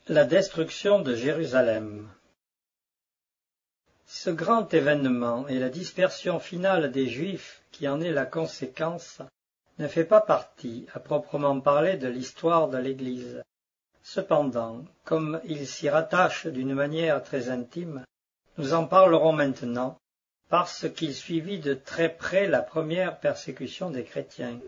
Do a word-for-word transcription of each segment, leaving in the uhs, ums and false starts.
La destruction de Jérusalem. Ce grand événement et la dispersion finale des Juifs, qui en est la conséquence, ne fait pas partie, à proprement parler, de l'histoire de l'Église. Cependant, comme il s'y rattache d'une manière très intime, nous en parlerons maintenant, parce qu'il suivit de très près la première persécution des chrétiens.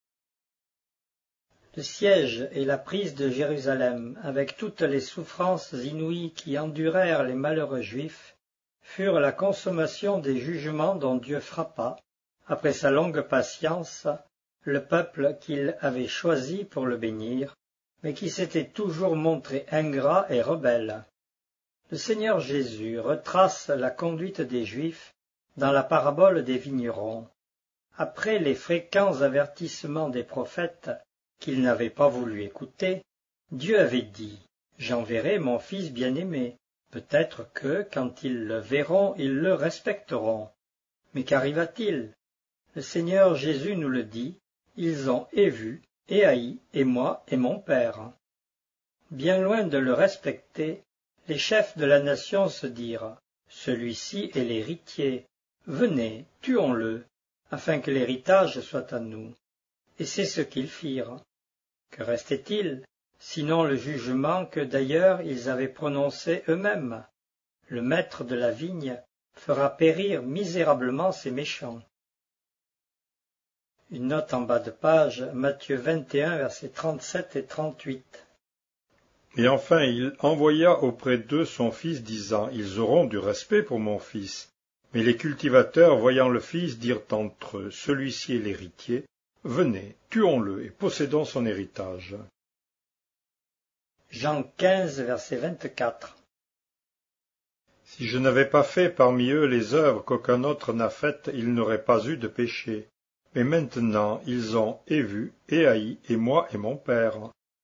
Le siège et la prise de Jérusalem, avec toutes les souffrances inouïes qui endurèrent les malheureux Juifs, furent la consommation des jugements dont Dieu frappa, après sa longue patience, le peuple qu'il avait choisi pour le bénir, mais qui s'était toujours montré ingrat et rebelle. Le Seigneur Jésus retrace la conduite des Juifs dans la parabole des vignerons. Après les fréquents avertissements des prophètes, qu'ils n'avaient pas voulu écouter, Dieu avait dit « J'enverrai mon Fils bien-aimé, peut-être que, quand ils le verront, ils le respecteront. » Mais qu'arriva-t-il? Le Seigneur Jésus nous le dit « Ils ont et vu, et haï, et moi, et mon Père. » Bien loin de le respecter, les chefs de la nation se dirent « Celui-ci est l'héritier, venez, tuons-le, afin que l'héritage soit à nous. » Et c'est ce qu'ils firent. Que restait-il, sinon le jugement que d'ailleurs ils avaient prononcé eux-mêmes? Le maître de la vigne fera périr misérablement ses méchants. Une note en bas de page, Matthieu vingt et un, versets trente-sept et trente-huit. Et enfin il envoya auprès d'eux son fils, disant, « Ils auront du respect pour mon fils. » Mais les cultivateurs, voyant le fils, dirent entre eux, « Celui-ci est l'héritier. Venez, tuons-le et possédons son héritage. » Jean quinze, verset vingt-quatre. Si je n'avais pas fait parmi eux les œuvres qu'aucun autre n'a faites, ils n'auraient pas eu de péché. Mais maintenant ils ont et vu, et haï, et moi et mon Père.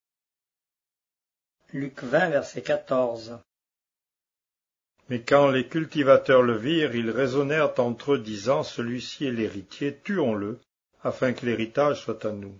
Luc vingt, verset quatorze. Mais quand les cultivateurs le virent, ils raisonnèrent entre eux, disant, « Celui-ci est l'héritier, tuons-le, afin que l'héritage soit à nous. »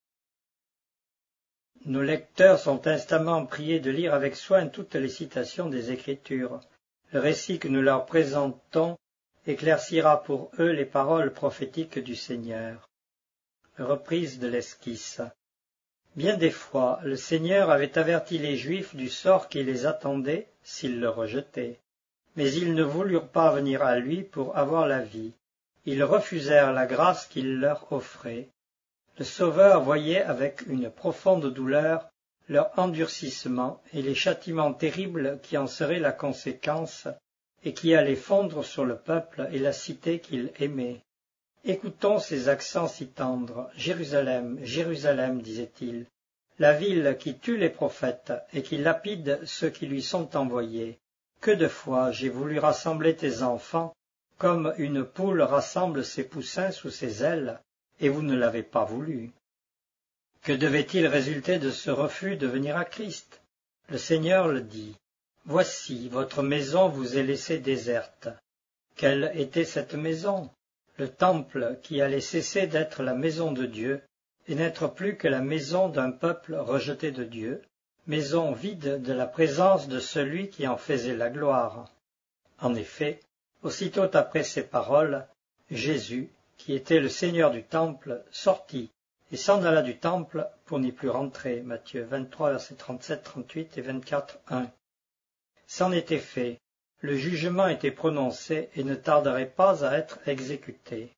Nos lecteurs sont instamment priés de lire avec soin toutes les citations des Écritures. Le récit que nous leur présentons éclaircira pour eux les paroles prophétiques du Seigneur. Reprise de l'esquisse. Bien des fois, le Seigneur avait averti les Juifs du sort qui les attendait s'ils le rejetaient. Mais ils ne voulurent pas venir à lui pour avoir la vie. Ils refusèrent la grâce qu'il leur offrait. Le Sauveur voyait avec une profonde douleur leur endurcissement et les châtiments terribles qui en seraient la conséquence et qui allaient fondre sur le peuple et la cité qu'il aimait. Écoutons ces accents si tendres. « Jérusalem, Jérusalem, disait-il, la ville qui tue les prophètes et qui lapide ceux qui lui sont envoyés. Que de fois j'ai voulu rassembler tes enfants, comme une poule rassemble ses poussins sous ses ailes, et vous ne l'avez pas voulu. » Que devait-il résulter de ce refus de venir à Christ? Le Seigneur le dit. « Voici, votre maison vous est laissée déserte. » Quelle était cette maison? Le temple qui allait cesser d'être la maison de Dieu et n'être plus que la maison d'un peuple rejeté de Dieu, maison vide de la présence de celui qui en faisait la gloire. En effet, aussitôt après ces paroles, Jésus, qui était le Seigneur du temple, sortit et s'en alla du temple pour n'y plus rentrer. Matthieu vingt-trois, versets trente-sept, trente-huit et vingt-quatre, un. C'en était fait. Le jugement était prononcé et ne tarderait pas à être exécuté.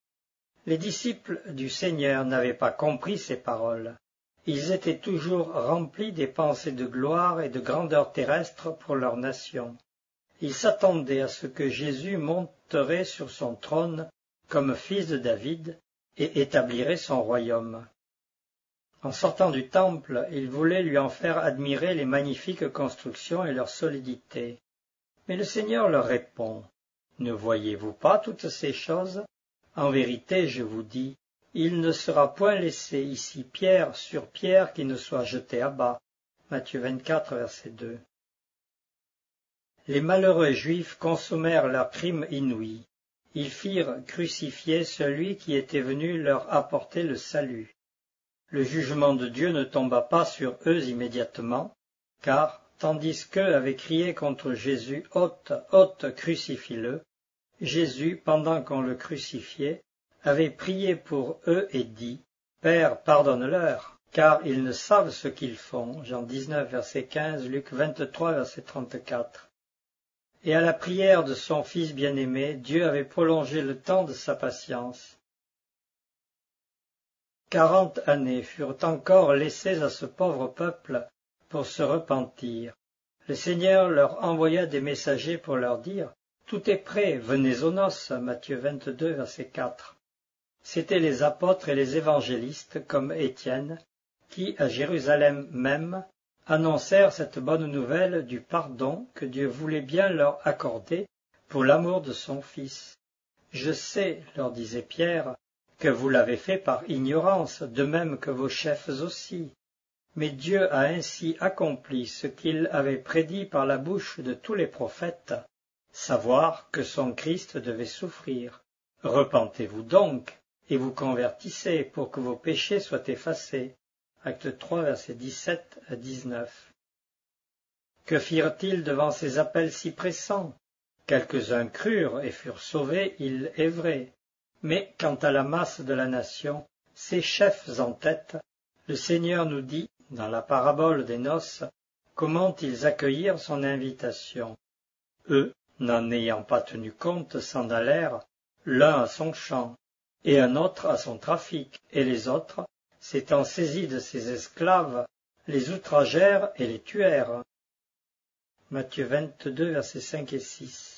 Les disciples du Seigneur n'avaient pas compris ces paroles. Ils étaient toujours remplis des pensées de gloire et de grandeur terrestre pour leur nation. Ils s'attendaient à ce que Jésus monterait sur son trône comme fils de David et établirait son royaume. En sortant du temple, ils voulaient lui en faire admirer les magnifiques constructions et leur solidité. Mais le Seigneur leur répond, « Ne voyez-vous pas toutes ces choses? En vérité, je vous dis, il ne sera point laissé ici pierre sur pierre qui ne soit jeté à bas. » Matthieu vingt-quatre, verset deux. Les malheureux Juifs consommèrent leur crime inouï. Ils firent crucifier celui qui était venu leur apporter le salut. Le jugement de Dieu ne tomba pas sur eux immédiatement, car, tandis qu'eux avaient crié contre Jésus, « Ôte, ôte, crucifie-le », Jésus, pendant qu'on le crucifiait, avait prié pour eux et dit, « Père, pardonne-leur, car ils ne savent ce qu'ils font. » Jean dix-neuf, verset quinze, Luc vingt-trois, verset trente-quatre. Et à la prière de son Fils bien-aimé, Dieu avait prolongé le temps de sa patience. Quarante années furent encore laissées à ce pauvre peuple pour se repentir. Le Seigneur leur envoya des messagers pour leur dire « Tout est prêt, venez aux noces » Matthieu vingt-deux, verset quatre. C'étaient les apôtres et les évangélistes, comme Étienne, qui, à Jérusalem même, annoncèrent cette bonne nouvelle du pardon que Dieu voulait bien leur accorder pour l'amour de son Fils. « Je sais, leur disait Pierre, que vous l'avez fait par ignorance, de même que vos chefs aussi. Mais Dieu a ainsi accompli ce qu'il avait prédit par la bouche de tous les prophètes, savoir que son Christ devait souffrir. Repentez-vous donc, et vous convertissez pour que vos péchés soient effacés. » Acte trois, versets dix-sept à dix-neuf. Que firent-ils devant ces appels si pressants? Quelques-uns crurent et furent sauvés, il est vrai. Mais quant à la masse de la nation, ses chefs en tête, le Seigneur nous dit, dans la parabole des noces, comment ils accueillirent son invitation. Eux, n'en ayant pas tenu compte, s'en allèrent, l'un à son champ, et un autre à son trafic, et les autres, s'étant saisis de ses esclaves, les outragèrent et les tuèrent. Matthieu vingt-deux, versets cinq et six.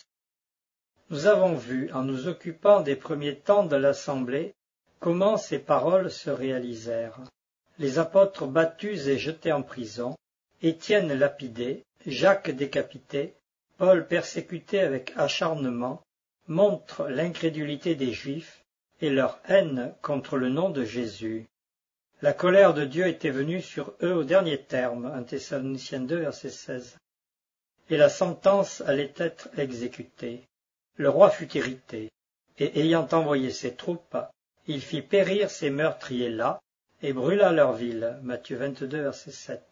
Nous avons vu, en nous occupant des premiers temps de l'Assemblée, comment ces paroles se réalisèrent. Les apôtres battus et jetés en prison, Étienne lapidé, Jacques décapité, Paul persécuté avec acharnement, montrent l'incrédulité des Juifs et leur haine contre le nom de Jésus. La colère de Dieu était venue sur eux au dernier terme, un Thessaloniciens deux, verset seize. Et la sentence allait être exécutée. Le roi fut irrité, et ayant envoyé ses troupes, il fit périr ces meurtriers-là, et brûla leur ville. Matthieu vingt-deux, verset sept.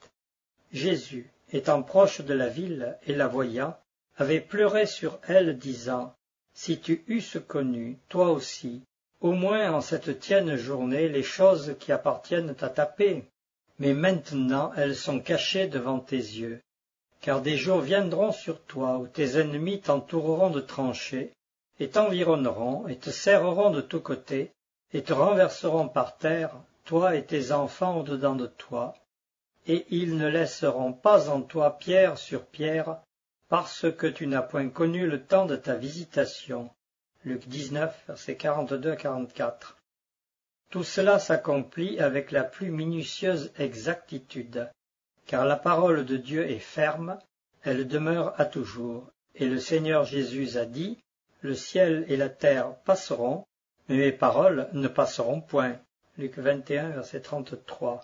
Jésus, étant proche de la ville et la voyant, avait pleuré sur elle, disant, « Si tu eusses connu, toi aussi, au moins en cette tienne journée, les choses qui appartiennent à ta paix. Mais maintenant elles sont cachées devant tes yeux. Car des jours viendront sur toi où tes ennemis t'entoureront de tranchées, et t'environneront, et te serreront de tous côtés, et te renverseront par terre, toi et tes enfants au-dedans de toi, et ils ne laisseront pas en toi pierre sur pierre, parce que tu n'as point connu le temps de ta visitation. » Luc dix-neuf, versets quarante-deux à quarante-quatre. Tout cela s'accomplit avec la plus minutieuse exactitude, car la parole de Dieu est ferme, elle demeure à toujours, et le Seigneur Jésus a dit, « Le ciel et la terre passeront, mais mes paroles ne passeront point. » Luc vingt et un, verset trente-trois.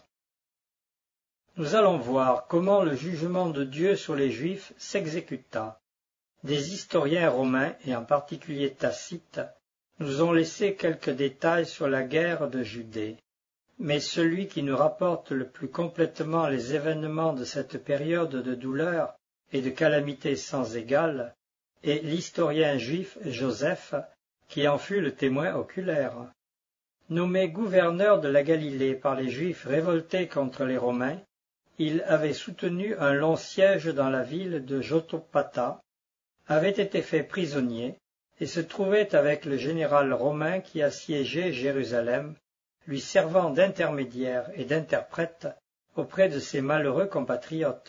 Nous allons voir comment le jugement de Dieu sur les Juifs s'exécuta. Des historiens romains, et en particulier Tacite, nous ont laissé quelques détails sur la guerre de Judée. Mais celui qui nous rapporte le plus complètement les événements de cette période de douleur et de calamité sans égale est l'historien juif Joseph, qui en fut le témoin oculaire. Nommé gouverneur de la Galilée par les Juifs révoltés contre les Romains, il avait soutenu un long siège dans la ville de Jotapata, avait été fait prisonnier et se trouvait avec le général romain qui assiégeait Jérusalem, lui servant d'intermédiaire et d'interprète auprès de ses malheureux compatriotes.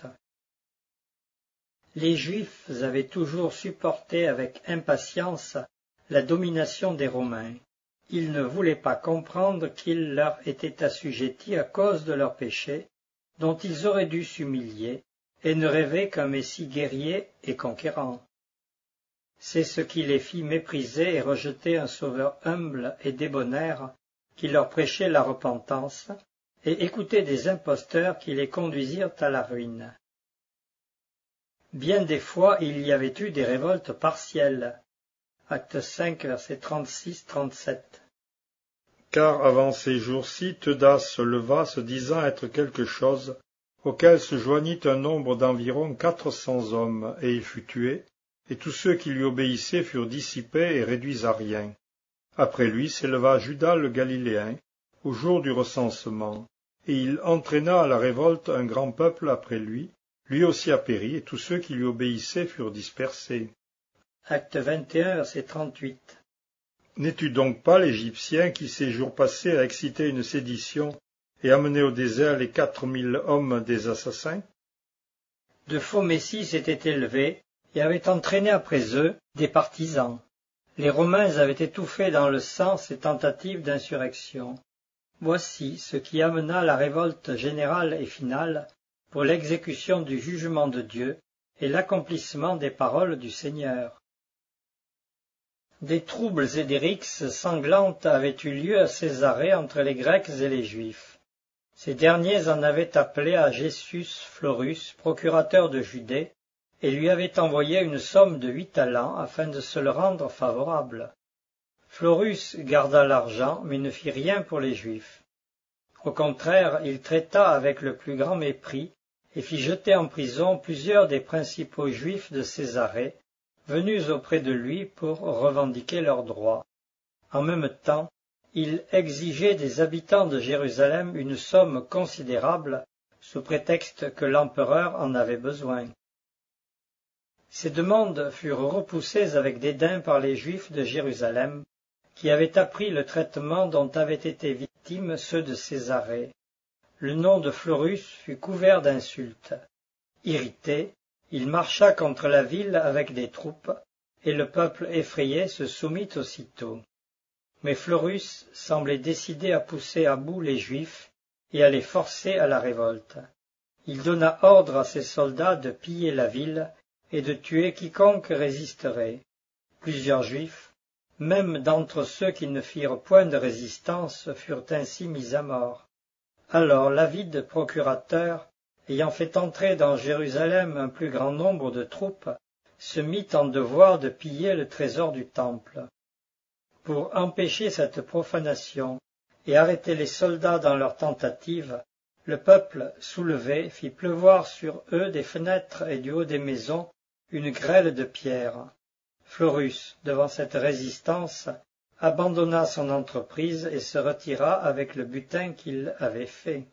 Les Juifs avaient toujours supporté avec impatience la domination des Romains. Ils ne voulaient pas comprendre qu'ils leur étaient assujettis à cause de leurs péchés, dont ils auraient dû s'humilier, et ne rêvaient qu'un Messie guerrier et conquérant. C'est ce qui les fit mépriser et rejeter un sauveur humble et débonnaire, qui leur prêchait la repentance, et écouter des imposteurs qui les conduisirent à la ruine. Bien des fois il y avait eu des révoltes partielles. Acte cinq, versets trente-six à trente-sept. Car avant ces jours-ci, Theudas se leva, se disant être quelque chose, auquel se joignit un nombre d'environ quatre cents hommes, et il fut tué, et tous ceux qui lui obéissaient furent dissipés et réduits à rien. Après lui s'éleva Judas le Galiléen, au jour du recensement, et il entraîna à la révolte un grand peuple après lui, lui aussi a péri, et tous ceux qui lui obéissaient furent dispersés. Acte vingt et un, verset trente-huit. N'es-tu donc pas l'Égyptien qui, ces jours passés, a excité une sédition et amené au désert les quatre mille hommes des assassins? De faux messies s'étaient élevés et avaient entraîné après eux des partisans. Les Romains avaient étouffé dans le sang ces tentatives d'insurrection. Voici ce qui amena la révolte générale et finale pour l'exécution du jugement de Dieu et l'accomplissement des paroles du Seigneur. Des troubles et des rixes sanglantes avaient eu lieu à Césarée entre les Grecs et les Juifs. Ces derniers en avaient appelé à Gessius Florus, procurateur de Judée, et lui avaient envoyé une somme de huit talents afin de se le rendre favorable. Florus garda l'argent, mais ne fit rien pour les Juifs. Au contraire, il traita avec le plus grand mépris et fit jeter en prison plusieurs des principaux Juifs de Césarée, venus auprès de lui pour revendiquer leurs droits. En même temps, il exigeait des habitants de Jérusalem une somme considérable, sous prétexte que l'empereur en avait besoin. Ces demandes furent repoussées avec dédain par les Juifs de Jérusalem, qui avaient appris le traitement dont avaient été victimes ceux de Césarée. Le nom de Florus fut couvert d'insultes. Irrité, il marcha contre la ville avec des troupes, et le peuple effrayé se soumit aussitôt. Mais Florus semblait décidé à pousser à bout les Juifs et à les forcer à la révolte. Il donna ordre à ses soldats de piller la ville et de tuer quiconque résisterait. Plusieurs Juifs, même d'entre ceux qui ne firent point de résistance, furent ainsi mis à mort. Alors l'avide procurateur, ayant fait entrer dans Jérusalem un plus grand nombre de troupes, se mit en devoir de piller le trésor du temple. Pour empêcher cette profanation et arrêter les soldats dans leur tentative, le peuple, soulevé, fit pleuvoir sur eux des fenêtres et du haut des maisons une grêle de pierres. Florus, devant cette résistance, abandonna son entreprise et se retira avec le butin qu'il avait fait.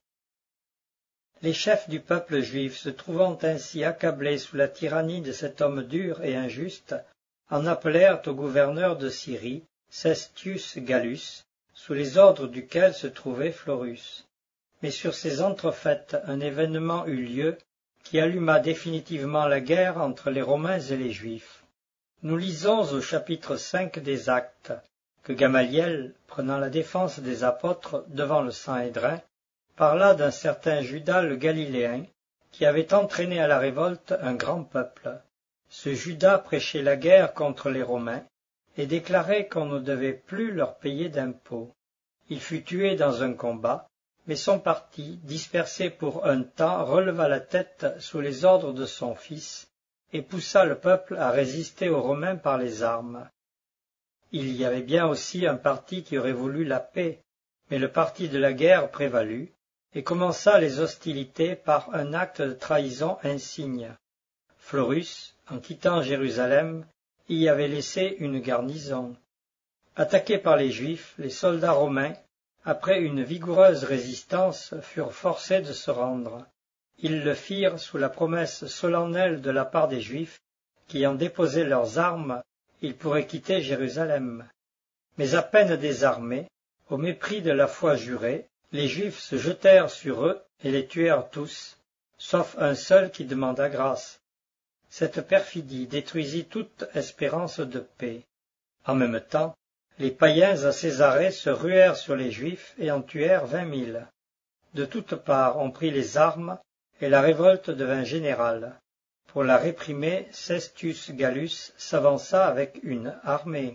Les chefs du peuple juif, se trouvant ainsi accablés sous la tyrannie de cet homme dur et injuste, en appelèrent au gouverneur de Syrie, Cestius Gallus, sous les ordres duquel se trouvait Florus. Mais sur ces entrefaites, un événement eut lieu qui alluma définitivement la guerre entre les Romains et les Juifs. Nous lisons au chapitre cinq des Actes que Gamaliel, prenant la défense des apôtres devant le Sanhédrin, parla d'un certain Judas le Galiléen qui avait entraîné à la révolte un grand peuple. Ce Judas prêchait la guerre contre les Romains et déclarait qu'on ne devait plus leur payer d'impôts. Il fut tué dans un combat, mais son parti, dispersé pour un temps, releva la tête sous les ordres de son fils et poussa le peuple à résister aux Romains par les armes. Il y avait bien aussi un parti qui aurait voulu la paix, mais le parti de la guerre prévalut et commença les hostilités par un acte de trahison insigne. Florus, en quittant Jérusalem, y avait laissé une garnison. Attaqués par les Juifs, les soldats romains, après une vigoureuse résistance, furent forcés de se rendre. Ils le firent sous la promesse solennelle de la part des Juifs, qui, ayant déposé leurs armes, ils pourraient quitter Jérusalem. Mais à peine désarmés, au mépris de la foi jurée, les Juifs se jetèrent sur eux et les tuèrent tous, sauf un seul qui demanda grâce. Cette perfidie détruisit toute espérance de paix. En même temps, les païens à Césarée se ruèrent sur les Juifs et en tuèrent vingt mille. De toutes parts on prit les armes et la révolte devint générale. Pour la réprimer, Cestius Gallus s'avança avec une armée.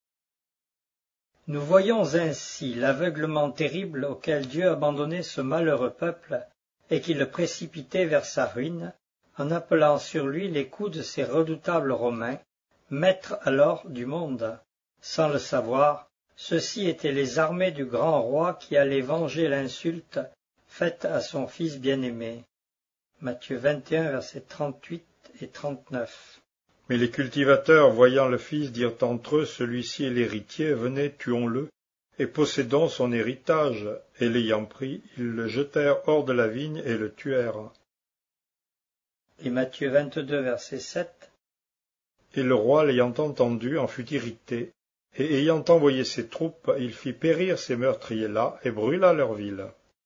Nous voyons ainsi l'aveuglement terrible auquel Dieu abandonnait ce malheureux peuple et qui le précipitait vers sa ruine, en appelant sur lui les coups de ces redoutables Romains, maîtres alors du monde. Sans le savoir, ceux-ci étaient les armées du grand roi qui allait venger l'insulte faite à son fils bien-aimé. Matthieu vingt et un, versets trente-huit et trente-neuf. Mais les cultivateurs, voyant le fils, dirent entre eux, celui-ci est l'héritier, venez, tuons-le, et possédons son héritage. Et l'ayant pris, ils le jetèrent hors de la vigne et le tuèrent. Et Matthieu vingt-deux, verset sept. Et le roi, l'ayant entendu, en fut irrité, et ayant envoyé ses troupes, il fit périr ces meurtriers-là, et brûla leur ville.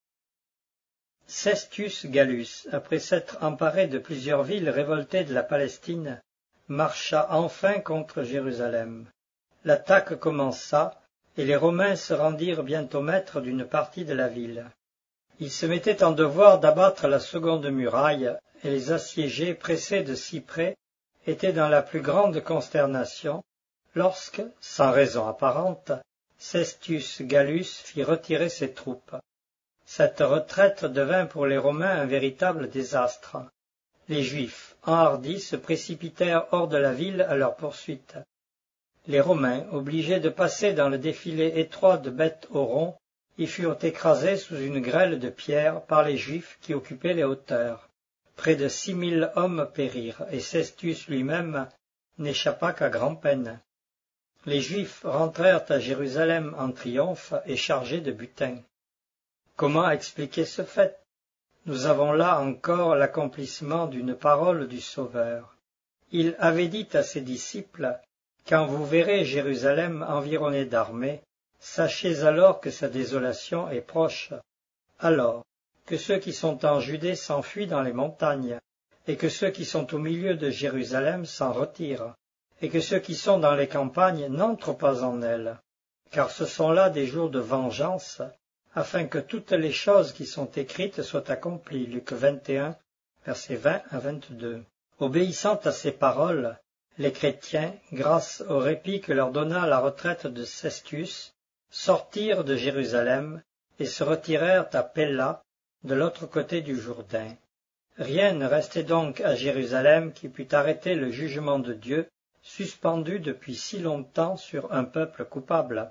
Cestius Gallus, après s'être emparé de plusieurs villes révoltées de la Palestine, marcha enfin contre Jérusalem. L'attaque commença, et les Romains se rendirent bientôt maîtres d'une partie de la ville. Ils se mettaient en devoir d'abattre la seconde muraille, et les assiégés, pressés de si près, étaient dans la plus grande consternation, lorsque, sans raison apparente, Cestius Gallus fit retirer ses troupes. Cette retraite devint pour les Romains un véritable désastre. Les Juifs, enhardis, se précipitèrent hors de la ville à leur poursuite. Les Romains, obligés de passer dans le défilé étroit de bêtes au rond, y furent écrasés sous une grêle de pierres par les Juifs qui occupaient les hauteurs. Près de six mille hommes périrent, et Cestius lui-même n'échappa qu'à grand-peine. Les Juifs rentrèrent à Jérusalem en triomphe et chargés de butin. Comment expliquer ce fait? Nous avons là encore l'accomplissement d'une parole du Sauveur. Il avait dit à ses disciples, « Quand vous verrez Jérusalem environnée d'armées, sachez alors que sa désolation est proche. Alors que ceux qui sont en Judée s'enfuient dans les montagnes, et que ceux qui sont au milieu de Jérusalem s'en retirent, et que ceux qui sont dans les campagnes n'entrent pas en elles, car ce sont là des jours de vengeance, afin que toutes les choses qui sont écrites soient accomplies. » Luc vingt et un, versets vingt à vingt-deux. Obéissant à ces paroles, les chrétiens, grâce au répit que leur donna la retraite de Cestius, sortirent de Jérusalem et se retirèrent à Pella, de l'autre côté du Jourdain. Rien ne restait donc à Jérusalem qui pût arrêter le jugement de Dieu, suspendu depuis si longtemps sur un peuple coupable.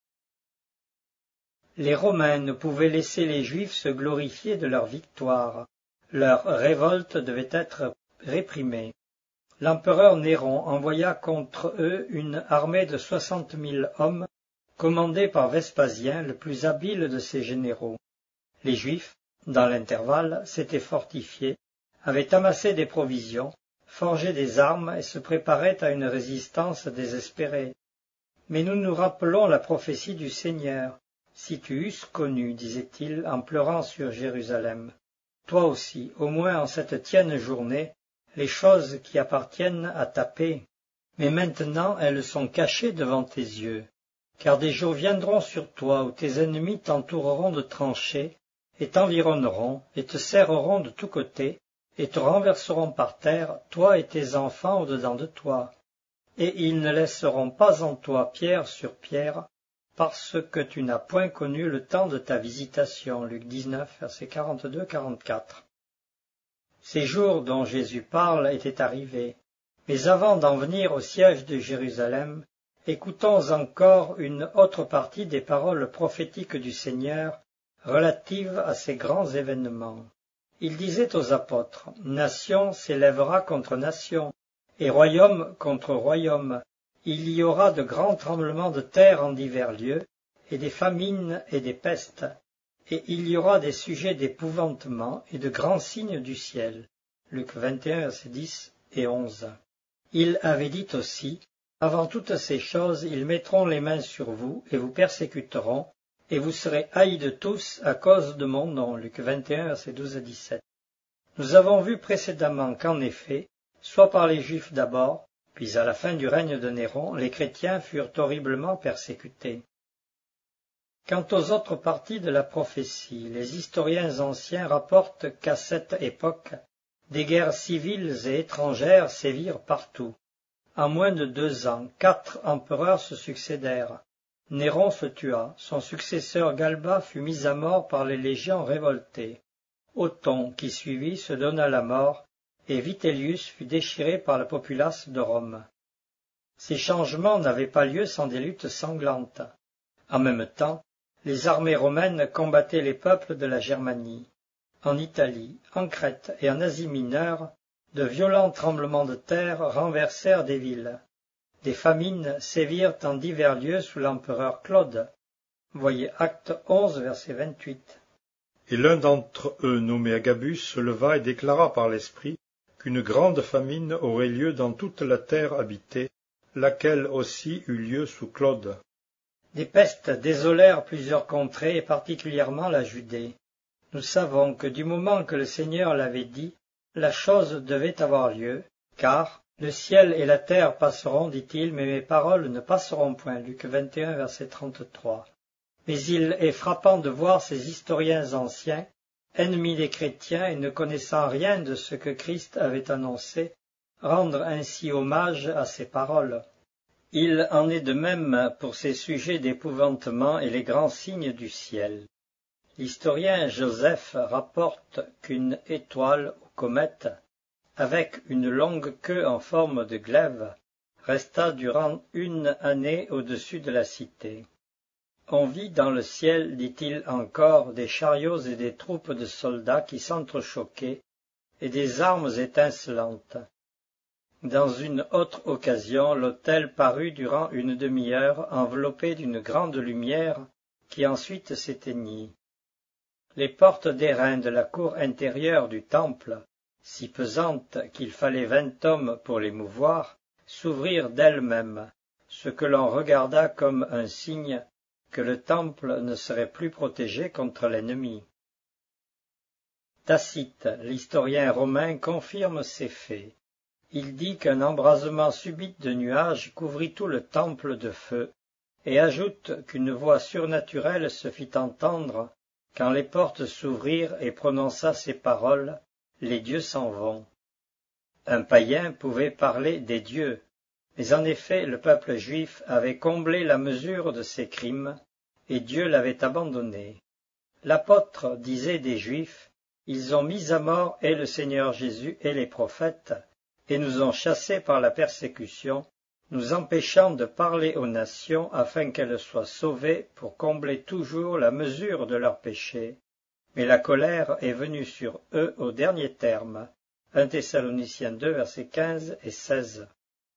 Les Romains ne pouvaient laisser les Juifs se glorifier de leur victoire. Leur révolte devait être réprimée. L'empereur Néron envoya contre eux une armée de soixante mille hommes, commandée par Vespasien, le plus habile de ses généraux. Les Juifs, dans l'intervalle, s'étaient fortifiés, avaient amassé des provisions, forgé des armes et se préparaient à une résistance désespérée. Mais nous nous rappelons la prophétie du Seigneur. « Si tu eusses connu, disait-il, en pleurant sur Jérusalem, toi aussi, au moins en cette tienne journée, les choses qui appartiennent à ta paix. Mais maintenant elles sont cachées devant tes yeux, car des jours viendront sur toi où tes ennemis t'entoureront de tranchées, et t'environneront, et te serreront de tous côtés, et te renverseront par terre, toi et tes enfants au-dedans de toi. Et ils ne laisseront pas en toi pierre sur pierre, parce que tu n'as point connu le temps de ta visitation. » Luc dix-neuf, versets quarante-deux à quarante-quatre. Ces jours dont Jésus parle étaient arrivés, mais avant d'en venir au siège de Jérusalem, écoutons encore une autre partie des paroles prophétiques du Seigneur relatives à ces grands événements. Il disait aux apôtres, « Nation s'élèvera contre nation, et royaume contre royaume. Il y aura de grands tremblements de terre en divers lieux, et des famines et des pestes, et il y aura des sujets d'épouvantement et de grands signes du ciel. » Luc vingt et un, versets dix et onze. Il avait dit aussi, « Avant toutes ces choses, ils mettront les mains sur vous, et vous persécuteront, et vous serez haïs de tous à cause de mon nom. » Luc vingt et un, versets douze à dix-sept. Nous avons vu précédemment qu'en effet, soit par les Juifs d'abord, puis à la fin du règne de Néron, les chrétiens furent horriblement persécutés. Quant aux autres parties de la prophétie, les historiens anciens rapportent qu'à cette époque, des guerres civiles et étrangères sévirent partout. En moins de deux ans, quatre empereurs se succédèrent. Néron se tua, son successeur Galba fut mis à mort par les légions révoltées. Othon, qui suivit, se donna la mort, et Vitellius fut déchiré par la populace de Rome. Ces changements n'avaient pas lieu sans des luttes sanglantes. En même temps, les armées romaines combattaient les peuples de la Germanie. En Italie, en Crète et en Asie mineure, de violents tremblements de terre renversèrent des villes. Des famines sévirent en divers lieux sous l'empereur Claude. Voyez Acte onze, verset vingt-huit. Et l'un d'entre eux, nommé Agabus, se leva et déclara par l'Esprit qu'une grande famine aurait lieu dans toute la terre habitée, laquelle aussi eut lieu sous Claude. Des pestes désolèrent plusieurs contrées, et particulièrement la Judée. Nous savons que du moment que le Seigneur l'avait dit, la chose devait avoir lieu, car le ciel et la terre passeront, dit-il, mais mes paroles ne passeront point. Luc vingt et un, verset trente-trois. Mais il est frappant de voir ces historiens anciens, ennemis des chrétiens et ne connaissant rien de ce que Christ avait annoncé, rendre ainsi hommage à ces paroles. Il en est de même pour ces sujets d'épouvantement et les grands signes du ciel. L'historien Joseph rapporte qu'une étoile ou comète, avec une longue queue en forme de glaive, resta durant une année au-dessus de la cité. On vit dans le ciel, dit-il encore, des chariots et des troupes de soldats qui s'entrechoquaient, et des armes étincelantes. Dans une autre occasion, l'autel parut durant une demi-heure enveloppé d'une grande lumière qui ensuite s'éteignit. Les portes d'airain de la cour intérieure du temple, si pesantes qu'il fallait vingt hommes pour les mouvoir, s'ouvrirent d'elles-mêmes, ce que l'on regarda comme un signe que le temple ne serait plus protégé contre l'ennemi. Tacite, l'historien romain, confirme ces faits. Il dit qu'un embrasement subit de nuages couvrit tout le temple de feu, et ajoute qu'une voix surnaturelle se fit entendre quand les portes s'ouvrirent et prononça ces paroles, « Les dieux s'en vont ». Un païen pouvait parler des dieux, mais en effet le peuple juif avait comblé la mesure de ses crimes, et Dieu l'avait abandonné. L'apôtre disait des Juifs, « Ils ont mis à mort et le Seigneur Jésus et les prophètes, et nous ont chassés par la persécution, nous empêchant de parler aux nations afin qu'elles soient sauvées pour combler toujours la mesure de leurs péchés. Mais la colère est venue sur eux au dernier terme. » un Thessaloniciens deux, versets quinze et seize.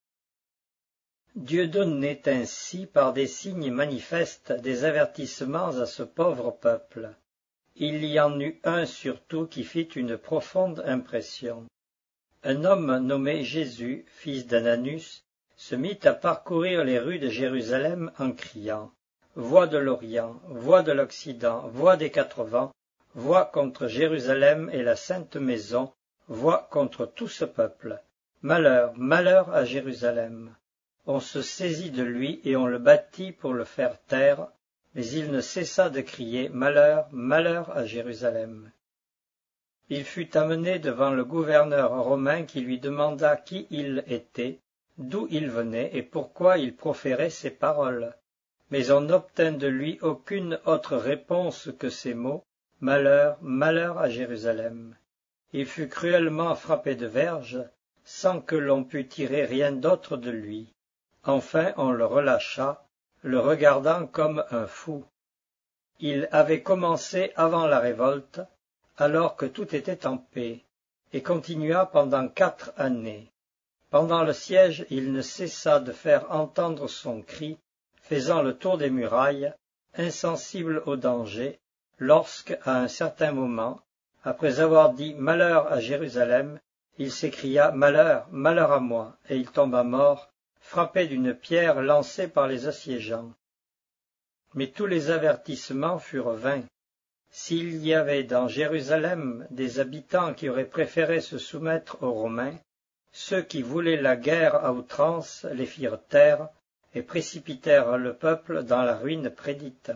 Dieu donnait ainsi par des signes manifestes des avertissements à ce pauvre peuple. Il y en eut un surtout qui fit une profonde impression. Un homme nommé Jésus, fils d'Ananus, se mit à parcourir les rues de Jérusalem en criant « Voix de l'Orient, voix de l'Occident, voix des quatre vents, voix contre Jérusalem et la sainte maison, voix contre tout ce peuple. Malheur, malheur à Jérusalem !» On se saisit de lui et on le battit pour le faire taire, mais il ne cessa de crier « Malheur, malheur à Jérusalem !» Il fut amené devant le gouverneur romain qui lui demanda qui il était, d'où il venait et pourquoi il proférait ces paroles. Mais on n'obtint de lui aucune autre réponse que ces mots « Malheur, malheur à Jérusalem !» Il fut cruellement frappé de verge, sans que l'on pût tirer rien d'autre de lui. Enfin on le relâcha, le regardant comme un fou. Il avait commencé avant la révolte, alors que tout était en paix, et continua pendant quatre années. Pendant le siège, il ne cessa de faire entendre son cri, faisant le tour des murailles, insensible au danger, lorsque, à un certain moment, après avoir dit « Malheur à Jérusalem », il s'écria « Malheur, malheur à moi », et il tomba mort, frappé d'une pierre lancée par les assiégeants. Mais tous les avertissements furent vains. S'il y avait dans Jérusalem des habitants qui auraient préféré se soumettre aux Romains, ceux qui voulaient la guerre à outrance les firent taire et précipitèrent le peuple dans la ruine prédite.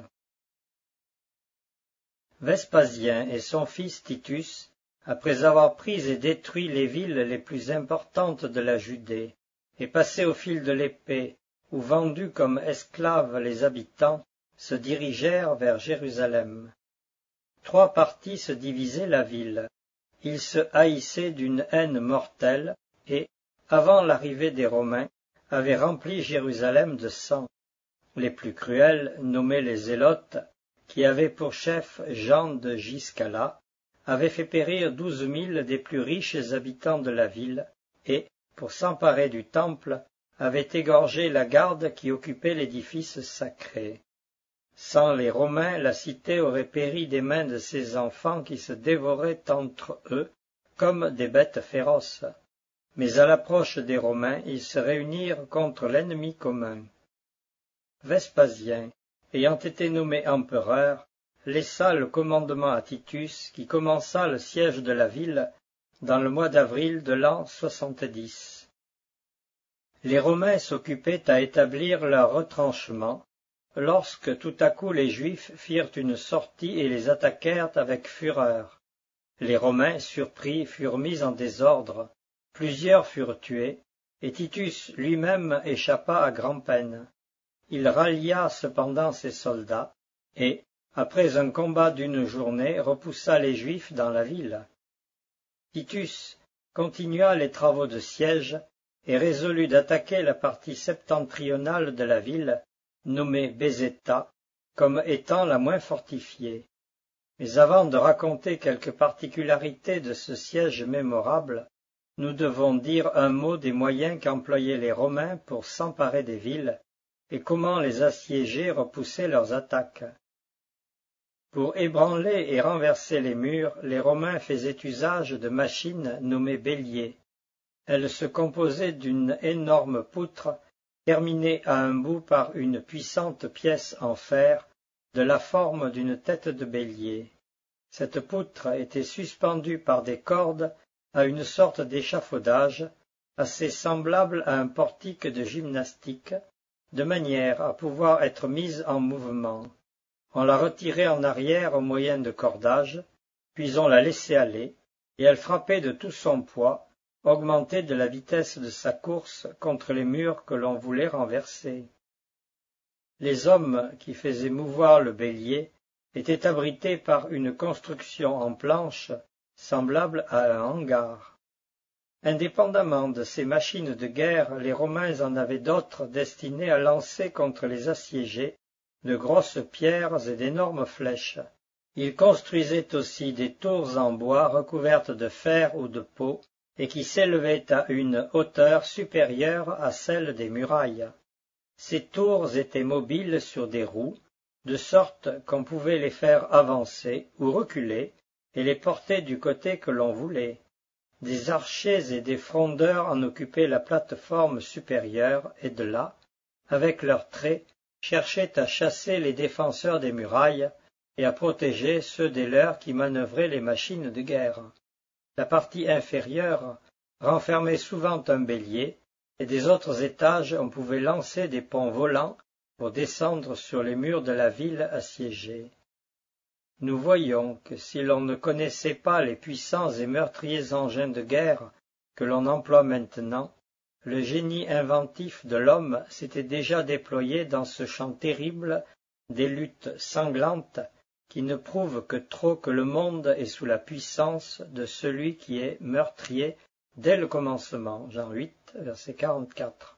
Vespasien et son fils Titus, après avoir pris et détruit les villes les plus importantes de la Judée, et passé au fil de l'épée, ou vendus comme esclaves les habitants, se dirigèrent vers Jérusalem. Trois partis se divisaient la ville. Ils se haïssaient d'une haine mortelle et, avant l'arrivée des Romains, avaient rempli Jérusalem de sang. Les plus cruels, nommés les Zélotes, qui avaient pour chef Jean de Giscala, avait fait périr douze mille des plus riches habitants de la ville, et, pour s'emparer du temple, avait égorgé la garde qui occupait l'édifice sacré. Sans les Romains, la cité aurait péri des mains de ces enfants qui se dévoraient entre eux comme des bêtes féroces. Mais à l'approche des Romains, ils se réunirent contre l'ennemi commun. Vespasien, ayant été nommé empereur, laissa le commandement à Titus, qui commença le siège de la ville dans le mois d'avril de l'an soixante-dix. Les Romains s'occupaient à établir leur retranchement, lorsque tout à coup les Juifs firent une sortie et les attaquèrent avec fureur. Les Romains, surpris, furent mis en désordre, plusieurs furent tués, et Titus lui-même échappa à grand-peine. Il rallia cependant ses soldats, et, après un combat d'une journée, repoussa les Juifs dans la ville. Titus continua les travaux de siège, et résolut d'attaquer la partie septentrionale de la ville, nommée Bezeta, comme étant la moins fortifiée. Mais avant de raconter quelques particularités de ce siège mémorable, nous devons dire un mot des moyens qu'employaient les Romains pour s'emparer des villes, et comment les assiégés repoussaient leurs attaques. Pour ébranler et renverser les murs, les Romains faisaient usage de machines nommées béliers. Elles se composaient d'une énorme poutre, terminée à un bout par une puissante pièce en fer, de la forme d'une tête de bélier. Cette poutre était suspendue par des cordes à une sorte d'échafaudage, assez semblable à un portique de gymnastique, de manière à pouvoir être mise en mouvement. On la retirait en arrière au moyen de cordages, puis on la laissait aller, et elle frappait de tout son poids, augmenté de la vitesse de sa course contre les murs que l'on voulait renverser. Les hommes qui faisaient mouvoir le bélier étaient abrités par une construction en planches semblable à un hangar. Indépendamment de ces machines de guerre, les Romains en avaient d'autres destinées à lancer contre les assiégés de grosses pierres et d'énormes flèches. Ils construisaient aussi des tours en bois recouvertes de fer ou de peau et qui s'élevaient à une hauteur supérieure à celle des murailles. Ces tours étaient mobiles sur des roues, de sorte qu'on pouvait les faire avancer ou reculer et les porter du côté que l'on voulait. Des archers et des frondeurs en occupaient la plate-forme supérieure et de là, avec leurs traits, cherchaient à chasser les défenseurs des murailles et à protéger ceux des leurs qui manœuvraient les machines de guerre. La partie inférieure renfermait souvent un bélier, et des autres étages on pouvait lancer des ponts volants pour descendre sur les murs de la ville assiégée. Nous voyons que si l'on ne connaissait pas les puissants et meurtriers engins de guerre que l'on emploie maintenant, le génie inventif de l'homme s'était déjà déployé dans ce champ terrible des luttes sanglantes qui ne prouvent que trop que le monde est sous la puissance de celui qui est meurtrier dès le commencement. Jean huit, verset quarante-quatre.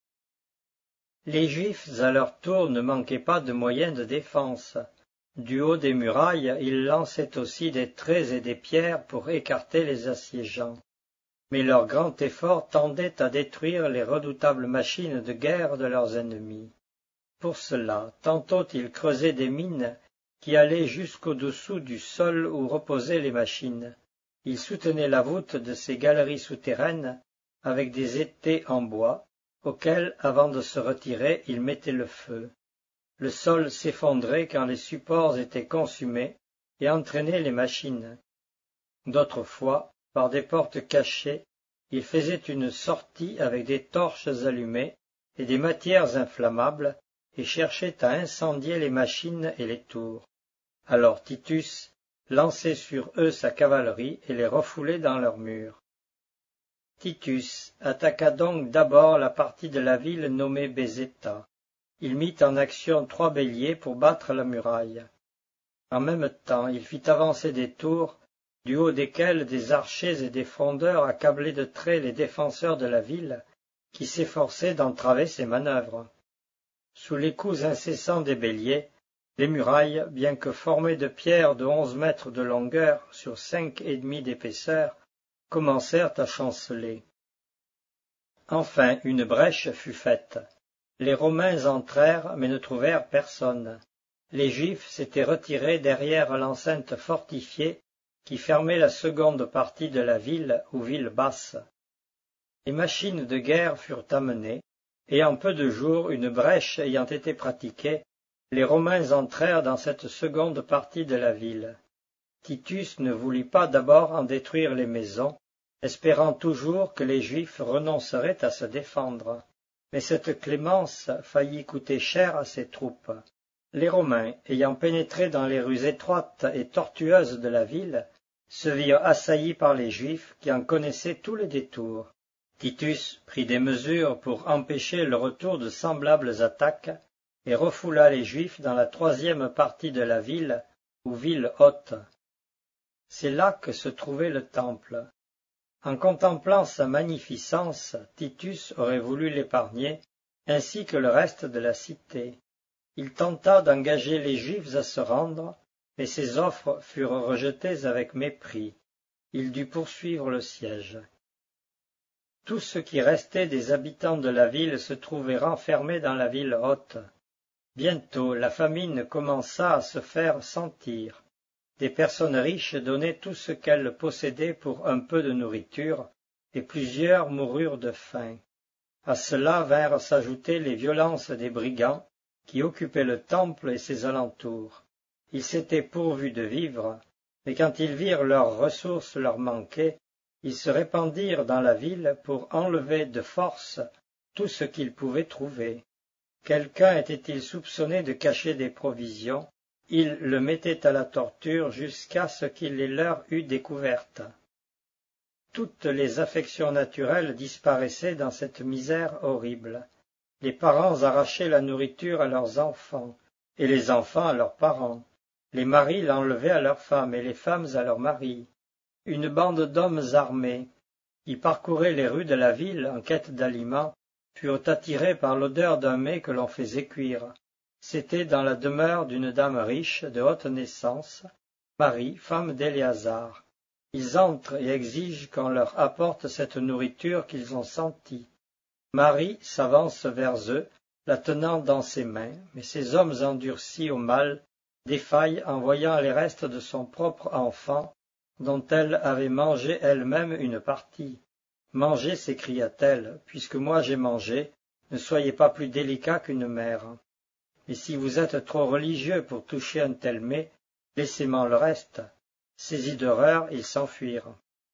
Les Juifs, à leur tour, ne manquaient pas de moyens de défense. Du haut des murailles, ils lançaient aussi des traits et des pierres pour écarter les assiégeants. Mais leur grand effort tendait à détruire les redoutables machines de guerre de leurs ennemis. Pour cela, tantôt ils creusaient des mines qui allaient jusqu'au-dessous du sol où reposaient les machines. Ils soutenaient la voûte de ces galeries souterraines avec des étais en bois, auxquels, avant de se retirer, ils mettaient le feu. Le sol s'effondrait quand les supports étaient consumés et entraînait les machines. D'autres fois, par des portes cachées, ils faisaient une sortie avec des torches allumées et des matières inflammables et cherchaient à incendier les machines et les tours. Alors Titus lançait sur eux sa cavalerie et les refoulait dans leurs murs. Titus attaqua donc d'abord la partie de la ville nommée Bezeta. Il mit en action trois béliers pour battre la muraille. En même temps, il fit avancer des tours, du haut desquelles des archers et des frondeurs accablaient de traits les défenseurs de la ville, qui s'efforçaient d'entraver ses manœuvres. Sous les coups incessants des béliers, Les murailles, bien que formées de pierres de onze mètres de longueur sur cinq et demi d'épaisseur, commencèrent à chanceler. Enfin, une brèche fut faite. Les Romains entrèrent, mais ne trouvèrent personne. Les Juifs s'étaient retirés derrière l'enceinte fortifiée qui fermait la seconde partie de la ville ou ville basse. Les machines de guerre furent amenées, et en peu de jours, une brèche ayant été pratiquée, les Romains entrèrent dans cette seconde partie de la ville. Titus ne voulut pas d'abord en détruire les maisons, espérant toujours que les Juifs renonceraient à se défendre. Mais cette clémence faillit coûter cher à ses troupes. Les Romains, ayant pénétré dans les rues étroites et tortueuses de la ville, se virent assaillis par les Juifs qui en connaissaient tous les détours. Titus prit des mesures pour empêcher le retour de semblables attaques et refoula les Juifs dans la troisième partie de la ville, ou ville haute. C'est là que se trouvait le temple. En contemplant sa magnificence, Titus aurait voulu l'épargner, ainsi que le reste de la cité. Il tenta d'engager les Juifs à se rendre, mais ses offres furent rejetées avec mépris. Il dut poursuivre le siège. Tout ce qui restait des habitants de la ville se trouvait renfermé dans la ville haute. Bientôt, la famine commença à se faire sentir. Des personnes riches donnaient tout ce qu'elles possédaient pour un peu de nourriture, et plusieurs moururent de faim. À cela vinrent s'ajouter les violences des brigands qui occupaient le temple et ses alentours. Ils s'étaient pourvus de vivres, mais quand ils virent leurs ressources leur manquer, ils se répandirent dans la ville pour enlever de force tout ce qu'ils pouvaient trouver. Quelqu'un était-il soupçonné de cacher des provisions, il le mettait à la torture jusqu'à ce qu'il les leur eût découvertes. Toutes les affections naturelles disparaissaient dans cette misère horrible. Les parents arrachaient la nourriture à leurs enfants, et les enfants à leurs parents. Les maris l'enlevaient à leurs femmes, et les femmes à leurs maris. Une bande d'hommes armés, qui parcouraient les rues de la ville en quête d'aliments, furent attirés par l'odeur d'un mets que l'on faisait cuire. C'était dans la demeure d'une dame riche de haute naissance, Marie, femme d'Éléazar. Ils entrent et exigent qu'on leur apporte cette nourriture qu'ils ont sentie. Marie s'avance vers eux, la tenant dans ses mains, mais ces hommes endurcis au mal défaillent en voyant les restes de son propre enfant, dont elle avait mangé elle-même une partie. « Mangez, s'écria-t-elle, puisque moi j'ai mangé, ne soyez pas plus délicat qu'une mère. Mais si vous êtes trop religieux pour toucher un tel mets, laissez-moi le reste. » Saisis d'horreur, ils s'enfuirent.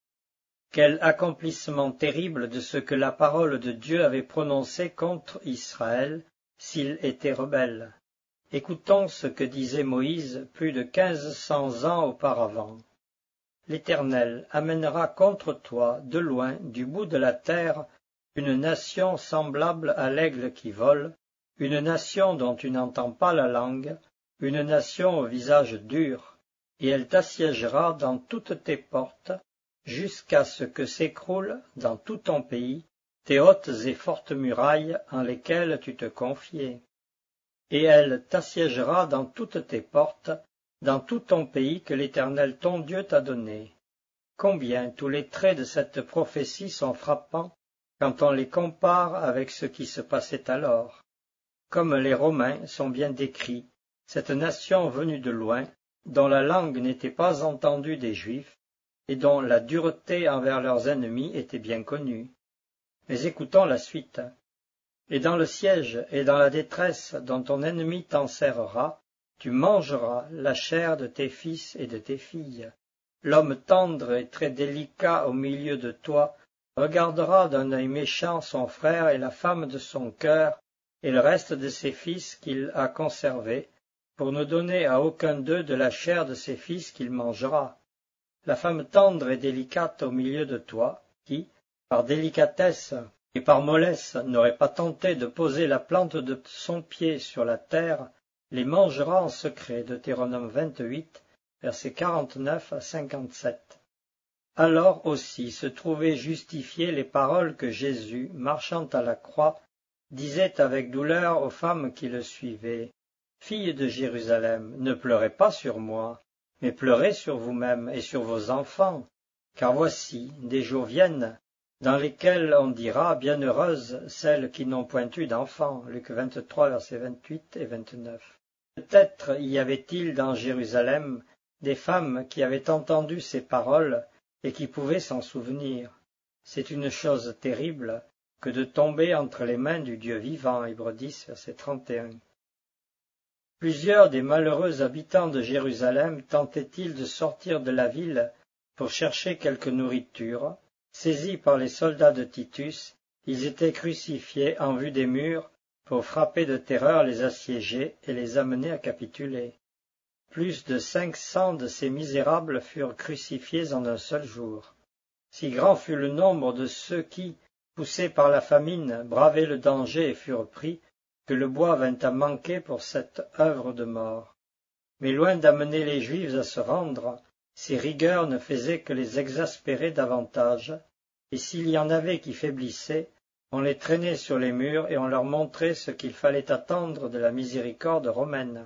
Quel accomplissement terrible de ce que la parole de Dieu avait prononcé contre Israël, s'il était rebelle. Écoutons ce que disait Moïse plus de quinze cents ans auparavant. L'Éternel amènera contre toi, de loin, du bout de la terre, une nation semblable à l'aigle qui vole, une nation dont tu n'entends pas la langue, une nation au visage dur, et elle t'assiégera dans toutes tes portes, jusqu'à ce que s'écroulent dans tout ton pays tes hautes et fortes murailles en lesquelles tu te confiais. Et elle t'assiégera dans toutes tes portes, dans tout ton pays que l'Éternel ton Dieu t'a donné. Combien tous les traits de cette prophétie sont frappants quand on les compare avec ce qui se passait alors. Comme les Romains sont bien décrits, cette nation venue de loin, dont la langue n'était pas entendue des Juifs, et dont la dureté envers leurs ennemis était bien connue. Mais écoutons la suite. Et dans le siège et dans la détresse dont ton ennemi t'enserrera, tu mangeras la chair de tes fils et de tes filles. L'homme tendre et très délicat au milieu de toi regardera d'un œil méchant son frère et la femme de son cœur et le reste de ses fils qu'il a conservés, pour ne donner à aucun d'eux de la chair de ses fils qu'il mangera. La femme tendre et délicate au milieu de toi, qui, par délicatesse et par mollesse, n'aurait pas tenté de poser la plante de son pied sur la terre, les mangera en secret. Deutéronome vingt-huit, versets quarante-neuf à cinquante-sept. Alors aussi se trouvaient justifiées les paroles que Jésus, marchant à la croix, disait avec douleur aux femmes qui le suivaient. Filles de Jérusalem, ne pleurez pas sur moi, mais pleurez sur vous-mêmes et sur vos enfants, car voici, des jours viennent, dans lesquels on dira, bienheureuses celles qui n'ont point eu d'enfants. Luc vingt-trois, versets vingt-huit et vingt-neuf. Peut-être y avait-il dans Jérusalem des femmes qui avaient entendu ces paroles et qui pouvaient s'en souvenir. C'est une chose terrible que de tomber entre les mains du Dieu vivant. Hébreux dix, verset trente et un. Plusieurs des malheureux habitants de Jérusalem tentaient-ils de sortir de la ville pour chercher quelque nourriture. Saisis par les soldats de Titus, ils étaient crucifiés en vue des murs pour frapper de terreur les assiégés et les amener à capituler. Plus de cinq cents de ces misérables furent crucifiés en un seul jour. Si grand fut le nombre de ceux qui, poussés par la famine, bravaient le danger et furent pris, que le bois vint à manquer pour cette œuvre de mort. Mais loin d'amener les Juifs à se rendre, ces rigueurs ne faisaient que les exaspérer davantage, et s'il y en avait qui faiblissaient, on les traînait sur les murs et on leur montrait ce qu'il fallait attendre de la miséricorde romaine.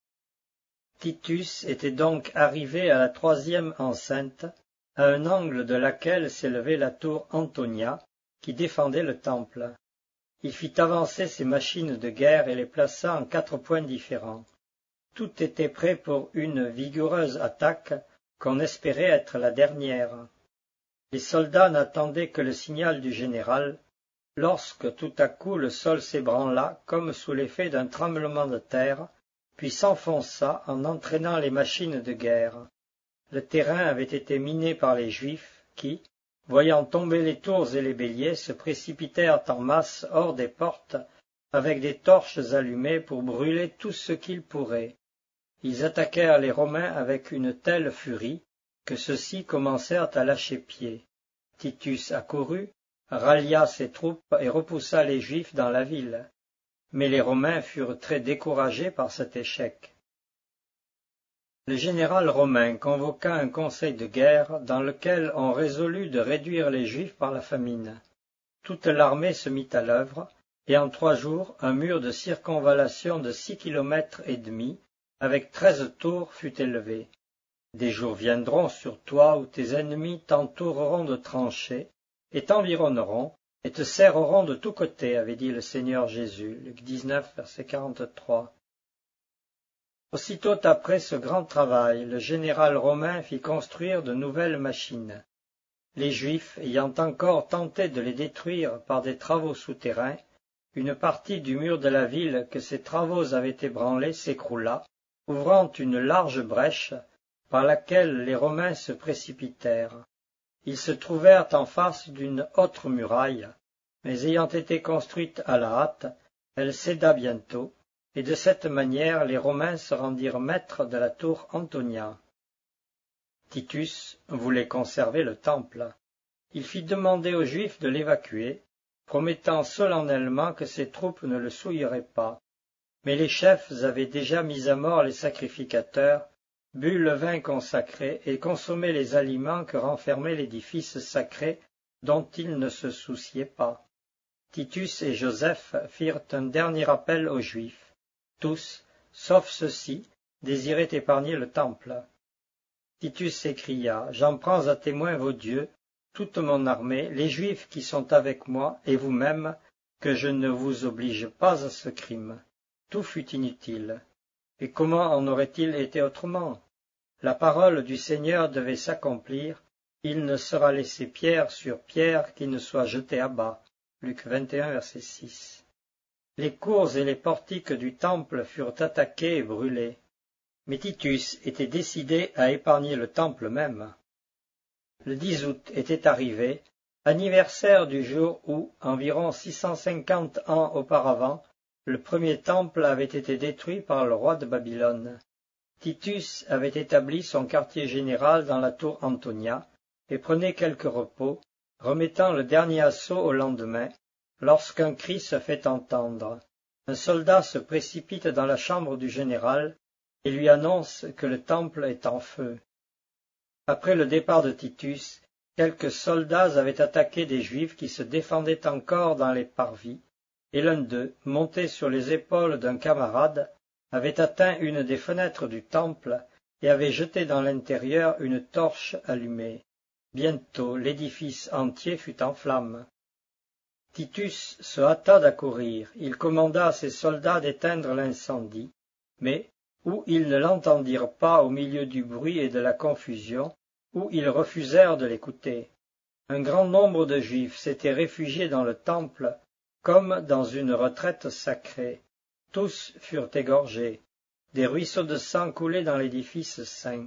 Titus était donc arrivé à la troisième enceinte, à un angle de laquelle s'élevait la tour Antonia, qui défendait le temple. Il fit avancer ses machines de guerre et les plaça en quatre points différents. Tout était prêt pour une vigoureuse attaque, qu'on espérait être la dernière. Les soldats n'attendaient que le signal du général, lorsque tout à coup le sol s'ébranla comme sous l'effet d'un tremblement de terre, puis s'enfonça en entraînant les machines de guerre. Le terrain avait été miné par les Juifs, qui, voyant tomber les tours et les béliers, se précipitèrent en masse hors des portes, avec des torches allumées pour brûler tout ce qu'ils pourraient. Ils attaquèrent les Romains avec une telle furie que ceux-ci commencèrent à lâcher pied. Titus accourut, rallia ses troupes et repoussa les Juifs dans la ville. Mais les Romains furent très découragés par cet échec. Le général romain convoqua un conseil de guerre dans lequel on résolut de réduire les Juifs par la famine. Toute l'armée se mit à l'œuvre, et en trois jours un mur de circonvallation de six kilomètres et demi, avec treize tours, fut élevé. Des jours viendront sur toi où tes ennemis t'entoureront de tranchées, et t'environneront, et te serreront de tous côtés, avait dit le Seigneur Jésus. Luc dix-neuf, verset quarante-trois. Aussitôt après ce grand travail, le général romain fit construire de nouvelles machines. Les Juifs, ayant encore tenté de les détruire par des travaux souterrains, une partie du mur de la ville que ces travaux avaient ébranlé s'écroula, ouvrant une large brèche par laquelle les Romains se précipitèrent. Ils se trouvèrent en face d'une autre muraille, mais ayant été construite à la hâte, elle céda bientôt, et de cette manière les Romains se rendirent maîtres de la tour Antonia. Titus voulait conserver le temple. Il fit demander aux Juifs de l'évacuer, promettant solennellement que ses troupes ne le souilleraient pas. Mais les chefs avaient déjà mis à mort les sacrificateurs, bu le vin consacré et consommé les aliments que renfermait l'édifice sacré dont ils ne se souciaient pas. Titus et Joseph firent un dernier appel aux Juifs. Tous, sauf ceux-ci, désiraient épargner le temple. Titus s'écria, « J'en prends à témoin vos dieux, toute mon armée, les Juifs qui sont avec moi, et vous-même, que je ne vous oblige pas à ce crime. » Tout fut inutile. Et comment en aurait-il été autrement? La parole du Seigneur devait s'accomplir, il ne sera laissé pierre sur pierre qui ne soit jeté à bas. Luc vingt et un, verset six. Les cours et les portiques du temple furent attaqués et brûlés. Mais Titus était décidé à épargner le temple même. Le dix août était arrivé, anniversaire du jour où, environ six cent cinquante ans auparavant, le premier temple avait été détruit par le roi de Babylone. Titus avait établi son quartier général dans la tour Antonia et prenait quelque repos, remettant le dernier assaut au lendemain, lorsqu'un cri se fait entendre. Un soldat se précipite dans la chambre du général et lui annonce que le temple est en feu. Après le départ de Titus, quelques soldats avaient attaqué des Juifs qui se défendaient encore dans les parvis, et l'un d'eux, monté sur les épaules d'un camarade, avait atteint une des fenêtres du temple et avait jeté dans l'intérieur une torche allumée. Bientôt l'édifice entier fut en flammes. Titus se hâta d'accourir, il commanda à ses soldats d'éteindre l'incendie, mais ou ils ne l'entendirent pas au milieu du bruit et de la confusion, ou ils refusèrent de l'écouter. Un grand nombre de Juifs s'étaient réfugiés dans le temple, comme dans une retraite sacrée. Tous furent égorgés. Des ruisseaux de sang coulaient dans l'édifice saint.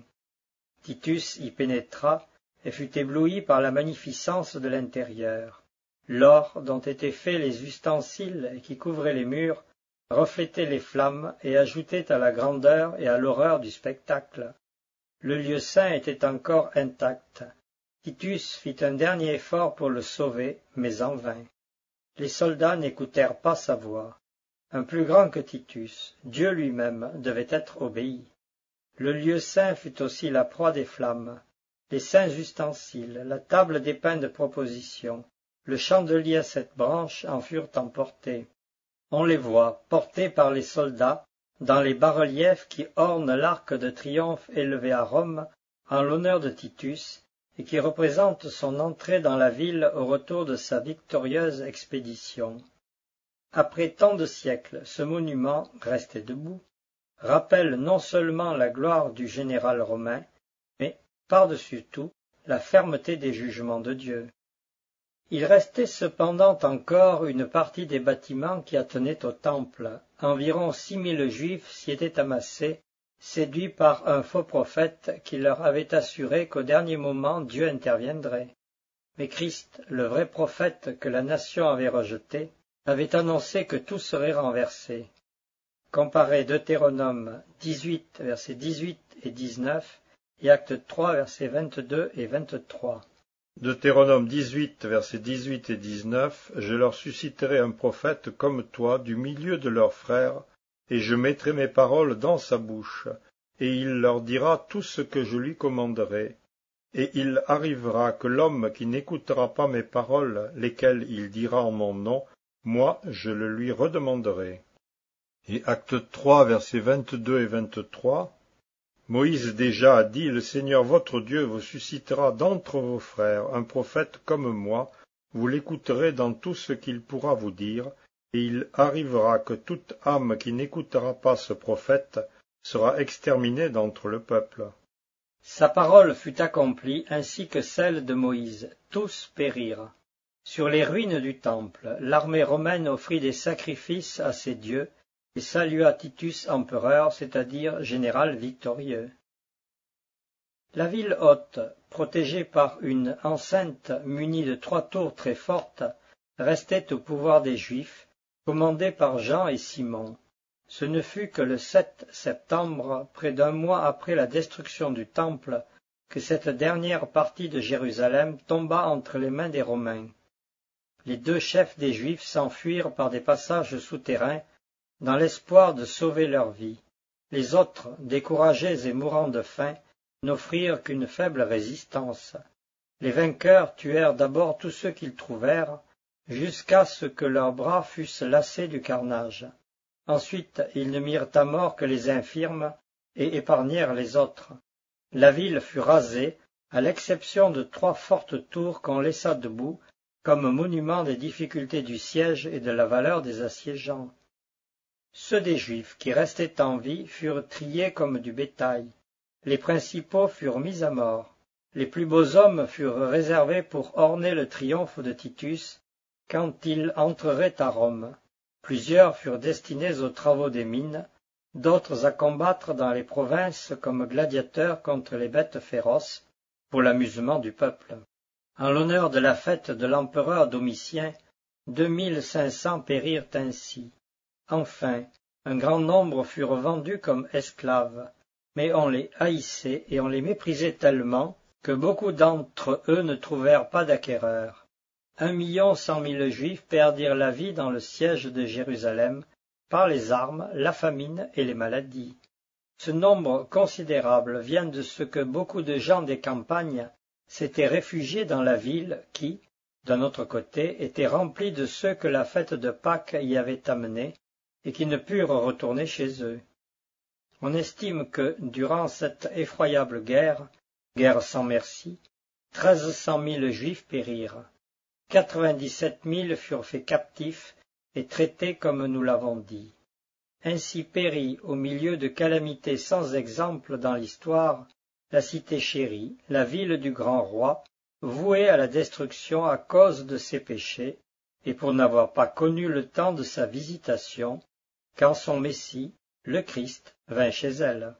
Titus y pénétra et fut ébloui par la magnificence de l'intérieur. L'or dont étaient faits les ustensiles et qui couvraient les murs reflétait les flammes et ajoutait à la grandeur et à l'horreur du spectacle. Le lieu saint était encore intact. Titus fit un dernier effort pour le sauver, mais en vain. Les soldats n'écoutèrent pas sa voix. Un plus grand que Titus, Dieu lui-même, devait être obéi. Le lieu saint fut aussi la proie des flammes. Les saints ustensiles, la table des pains de proposition, le chandelier à sept branches en furent emportés. On les voit, portés par les soldats, dans les bas-reliefs qui ornent l'arc de triomphe élevé à Rome en l'honneur de Titus, et qui représentent son entrée dans la ville au retour de sa victorieuse expédition. Après tant de siècles, ce monument, resté debout, rappelle non seulement la gloire du général romain, mais, par-dessus tout, la fermeté des jugements de Dieu. Il restait cependant encore une partie des bâtiments qui attenaient au temple. Environ six mille Juifs s'y étaient amassés, séduits par un faux prophète qui leur avait assuré qu'au dernier moment Dieu interviendrait. Mais Christ, le vrai prophète que la nation avait rejeté, avait annoncé que tout serait renversé. Comparez Deutéronome dix-huit, versets dix-huit et dix-neuf, et Actes trois, versets vingt-deux et vingt-trois. Deutéronome dix-huit, versets dix-huit et dix-neuf, « Je leur susciterai un prophète comme toi du milieu de leurs frères, et je mettrai mes paroles dans sa bouche, et il leur dira tout ce que je lui commanderai. Et il arrivera que l'homme qui n'écoutera pas mes paroles, lesquelles il dira en mon nom, moi je le lui redemanderai. » Et Actes trois, versets vingt-deux et vingt-trois, « Moïse déjà a dit, le Seigneur votre Dieu vous suscitera d'entre vos frères un prophète comme moi, vous l'écouterez dans tout ce qu'il pourra vous dire, et il arrivera que toute âme qui n'écoutera pas ce prophète sera exterminée d'entre le peuple. » Sa parole fut accomplie ainsi que celle de Moïse, tous périrent. Sur les ruines du temple, l'armée romaine offrit des sacrifices à ses dieux, et salua Titus empereur, c'est-à-dire général victorieux. La ville haute, protégée par une enceinte munie de trois tours très fortes, restait au pouvoir des Juifs, commandée par Jean et Simon. Ce ne fut que le sept septembre, près d'un mois après la destruction du temple, que cette dernière partie de Jérusalem tomba entre les mains des Romains. Les deux chefs des Juifs s'enfuirent par des passages souterrains, dans l'espoir de sauver leur vie. Les autres, découragés et mourant de faim, n'offrirent qu'une faible résistance. Les vainqueurs tuèrent d'abord tous ceux qu'ils trouvèrent, jusqu'à ce que leurs bras fussent lassés du carnage. Ensuite, ils ne mirent à mort que les infirmes et épargnèrent les autres. La ville fut rasée, à l'exception de trois fortes tours qu'on laissa debout, comme monument des difficultés du siège et de la valeur des assiégeants. Ceux des Juifs qui restaient en vie furent triés comme du bétail. Les principaux furent mis à mort. Les plus beaux hommes furent réservés pour orner le triomphe de Titus quand il entrerait à Rome. Plusieurs furent destinés aux travaux des mines, d'autres à combattre dans les provinces comme gladiateurs contre les bêtes féroces, pour l'amusement du peuple. En l'honneur de la fête de l'empereur Domitien, deux mille cinq cents périrent ainsi. Enfin, un grand nombre furent vendus comme esclaves, mais on les haïssait et on les méprisait tellement que beaucoup d'entre eux ne trouvèrent pas d'acquéreurs. Un million cent mille Juifs perdirent la vie dans le siège de Jérusalem par les armes, la famine et les maladies. Ce nombre considérable vient de ce que beaucoup de gens des campagnes s'étaient réfugiés dans la ville qui, d'un autre côté, était remplie de ceux que la fête de Pâques y avait amenés, et qui ne purent retourner chez eux. On estime que, durant cette effroyable guerre, guerre sans merci, treize cent mille Juifs périrent. Quatre-vingt-dix-sept mille furent faits captifs et traités comme nous l'avons dit. Ainsi périt, au milieu de calamités sans exemple dans l'histoire, la cité chérie, la ville du grand roi, vouée à la destruction à cause de ses péchés, et pour n'avoir pas connu le temps de sa visitation, quand son Messie, le Christ, vint chez elle.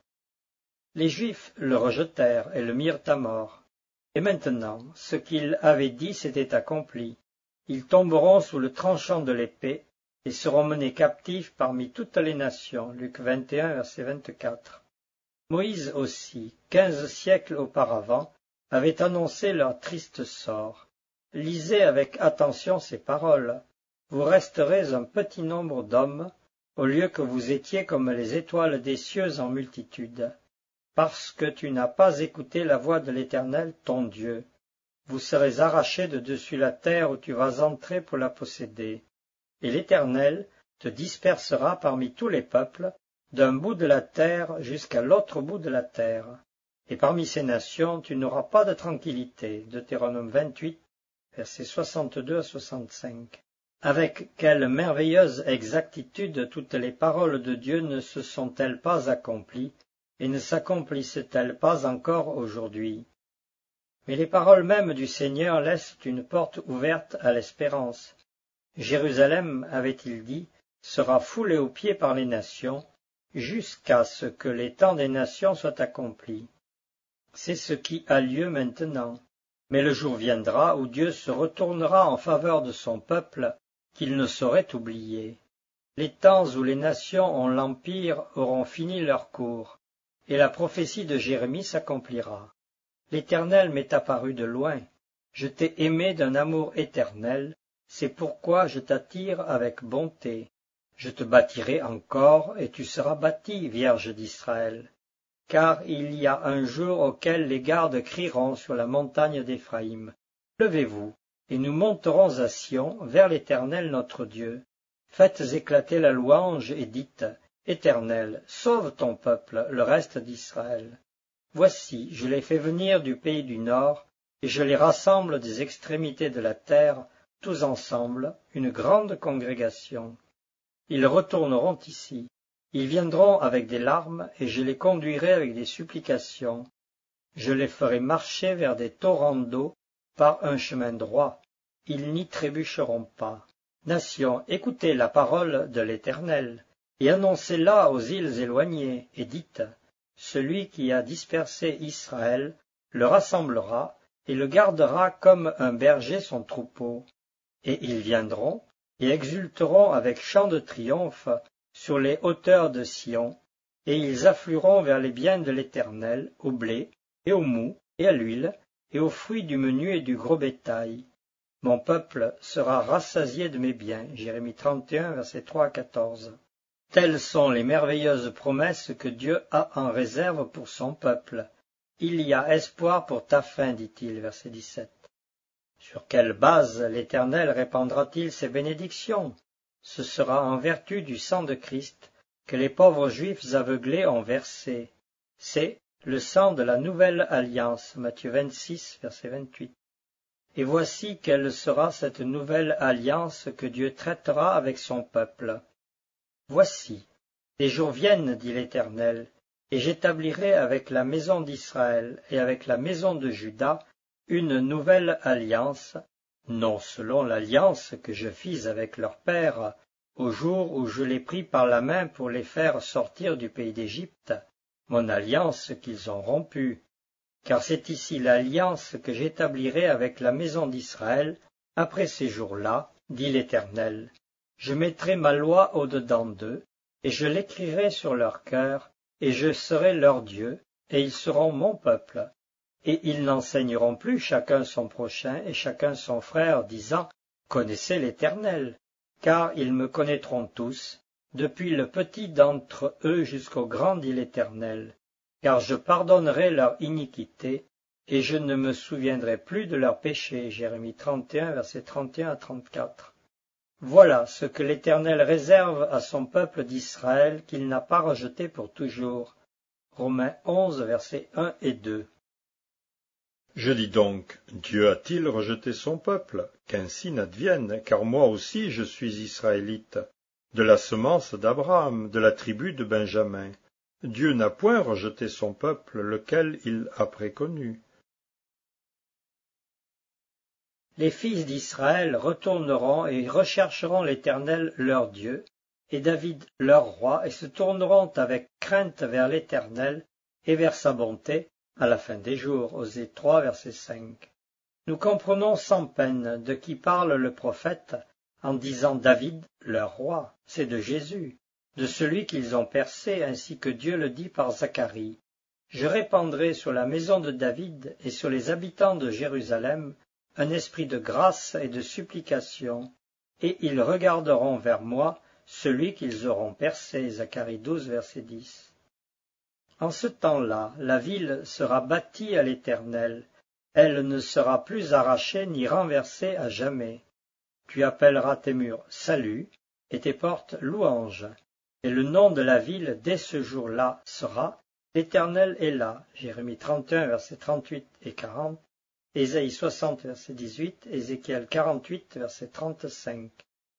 Les Juifs le rejetèrent et le mirent à mort. Et maintenant, ce qu'il avait dit s'était accompli. Ils tomberont sous le tranchant de l'épée et seront menés captifs parmi toutes les nations. Luc vingt et un, verset vingt-quatre. Moïse aussi, quinze siècles auparavant, avait annoncé leur triste sort. Lisez avec attention ces paroles. Vous resterez un petit nombre d'hommes, au lieu que vous étiez comme les étoiles des cieux en multitude. Parce que tu n'as pas écouté la voix de l'Éternel, ton Dieu. Vous serez arrachés de dessus la terre où tu vas entrer pour la posséder. Et l'Éternel te dispersera parmi tous les peuples, d'un bout de la terre jusqu'à l'autre bout de la terre. Et parmi ces nations, tu n'auras pas de tranquillité. Deutéronome vingt-huit, versets soixante-deux à soixante-cinq. Avec quelle merveilleuse exactitude toutes les paroles de Dieu ne se sont-elles pas accomplies, et ne s'accomplissent-elles pas encore aujourd'hui? Mais les paroles mêmes du Seigneur laissent une porte ouverte à l'espérance. Jérusalem, avait-il dit, sera foulée aux pieds par les nations, jusqu'à ce que les temps des nations soient accomplis. C'est ce qui a lieu maintenant. Mais le jour viendra où Dieu se retournera en faveur de son peuple, qu'il ne saurait oublier. Les temps où les nations ont l'empire auront fini leur cours, et la prophétie de Jérémie s'accomplira. L'Éternel m'est apparu de loin. Je t'ai aimé d'un amour éternel, c'est pourquoi je t'attire avec bonté. Je te bâtirai encore, et tu seras bâtie, Vierge d'Israël. Car il y a un jour auquel les gardes crieront sur la montagne d'Éphraïm. Levez-vous, et nous monterons à Sion, vers l'Éternel notre Dieu. Faites éclater la louange et dites, Éternel, sauve ton peuple, le reste d'Israël. Voici, je les fais venir du pays du Nord, et je les rassemble des extrémités de la terre, tous ensemble, une grande congrégation. Ils retourneront ici. Ils viendront avec des larmes, et je les conduirai avec des supplications. Je les ferai marcher vers des torrents d'eau, par un chemin droit. Ils n'y trébucheront pas. Nations, écoutez la parole de l'Éternel, et annoncez-la aux îles éloignées, et dites, celui qui a dispersé Israël le rassemblera, et le gardera comme un berger son troupeau. Et ils viendront, et exulteront avec chant de triomphe sur les hauteurs de Sion, et ils afflueront vers les biens de l'Éternel, au blé, et au mou, et à l'huile, et aux fruits du menu et du gros bétail. Mon peuple sera rassasié de mes biens. Jérémie trente et un, versets trois à quatorze. Telles sont les merveilleuses promesses que Dieu a en réserve pour son peuple. Il y a espoir pour ta fin, dit-il, verset dix-sept. Sur quelle base l'Éternel répandra-t-il ses bénédictions? Ce sera en vertu du sang de Christ que les pauvres Juifs aveuglés ont versé. C'est le sang de la nouvelle alliance. Matthieu vingt-six, verset vingt-huit. Et voici quelle sera cette nouvelle alliance que Dieu traitera avec son peuple. Voici, les jours viennent, dit l'Éternel, et j'établirai avec la maison d'Israël et avec la maison de Juda une nouvelle alliance, non selon l'alliance que je fis avec leur père, au jour où je les pris par la main pour les faire sortir du pays d'Égypte, mon alliance qu'ils ont rompue. Car c'est ici l'alliance que j'établirai avec la maison d'Israël, après ces jours-là, dit l'Éternel. Je mettrai ma loi au-dedans d'eux, et je l'écrirai sur leur cœur, et je serai leur Dieu, et ils seront mon peuple. Et ils n'enseigneront plus chacun son prochain et chacun son frère, disant « Connaissez l'Éternel », car ils me connaîtront tous, depuis le petit d'entre eux jusqu'au grand, dit l'Éternel. Car je pardonnerai leur iniquité, et je ne me souviendrai plus de leurs péchés. Jérémie trente et un, versets trente et un à trente-quatre. Voilà ce que l'Éternel réserve à son peuple d'Israël qu'il n'a pas rejeté pour toujours. Romains onze, versets un et deux. Je dis donc, Dieu a-t-il rejeté son peuple? Qu'ainsi n'advienne, car moi aussi je suis israélite, de la semence d'Abraham, de la tribu de Benjamin. Dieu n'a point rejeté son peuple, lequel il a préconnu. Les fils d'Israël retourneront et rechercheront l'Éternel leur Dieu, et David leur roi, et se tourneront avec crainte vers l'Éternel et vers sa bonté, à la fin des jours. Osée trois, verset cinq. Nous comprenons sans peine de qui parle le prophète en disant David, leur roi, c'est de Jésus, de celui qu'ils ont percé, ainsi que Dieu le dit par Zacharie. Je répandrai sur la maison de David et sur les habitants de Jérusalem un esprit de grâce et de supplication, et ils regarderont vers moi celui qu'ils auront percé. Zacharie douze, verset dix. En ce temps-là, la ville sera bâtie à l'Éternel, elle ne sera plus arrachée ni renversée à jamais. Tu appelleras tes murs salut et tes portes louange, et le nom de la ville dès ce jour-là sera l'Éternel est là. Jérémie trente et un, versets trente-huit et quarante, Ésaïe soixante, verset dix-huit, Ézéchiel quarante-huit, verset trente-cinq.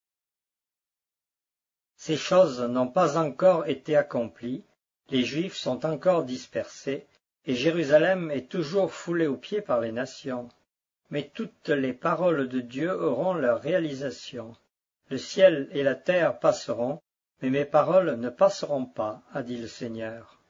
Ces choses n'ont pas encore été accomplies, les Juifs sont encore dispersés, et Jérusalem est toujours foulée aux pieds par les nations. Mais toutes les paroles de Dieu auront leur réalisation. Le ciel et la terre passeront, mais mes paroles ne passeront pas, a dit le Seigneur.